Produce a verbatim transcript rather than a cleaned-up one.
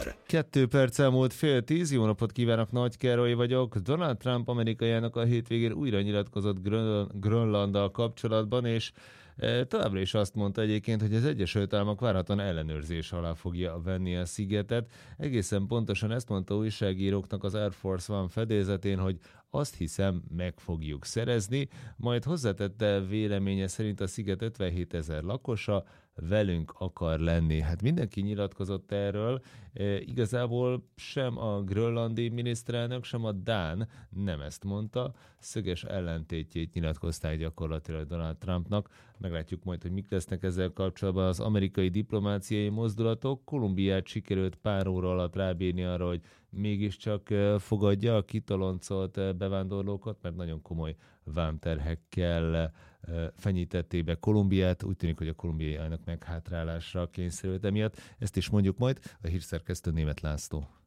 Híradóműsor. Kettő perc elmúlt fél tíz, jó napot kívánok, Nagy Károly vagyok. Donald Trump amerikai elnök a hétvégén újra nyilatkozott Grön- Grönlanddal kapcsolatban, és e, továbbra is azt mondta egyébként, hogy az Egyesült Államok várhatóan ellenőrzés alá fogja venni a szigetet. Egészen pontosan ezt mondta újságíróknak az Air Force One fedélzetén, hogy azt hiszem, meg fogjuk szerezni, majd hozzátette véleménye szerint a sziget ötvenhét ezer lakosa velünk akar lenni. Hát mindenki nyilatkozott erről, e, igazából sem a grönlandi miniszterelnök, sem a dán nem ezt mondta, szöges ellentétjét nyilatkozták gyakorlatilag Donald Trumpnak. Meglátjuk majd, hogy mik lesznek ezzel kapcsolatban az amerikai diplomáciai mozdulatok. Kolumbiát sikerült pár óra alatt rábírni arra, hogy mégiscsak fogadja a kitoloncolt bevándorlókat, mert nagyon komoly vámterhekkel fenyítették be Kolumbiát. Úgy tűnik, hogy a kolumbiai elnök meghátrálásra kényszerült emiatt. Ezt is mondjuk majd a hírszerkesztő Németh László.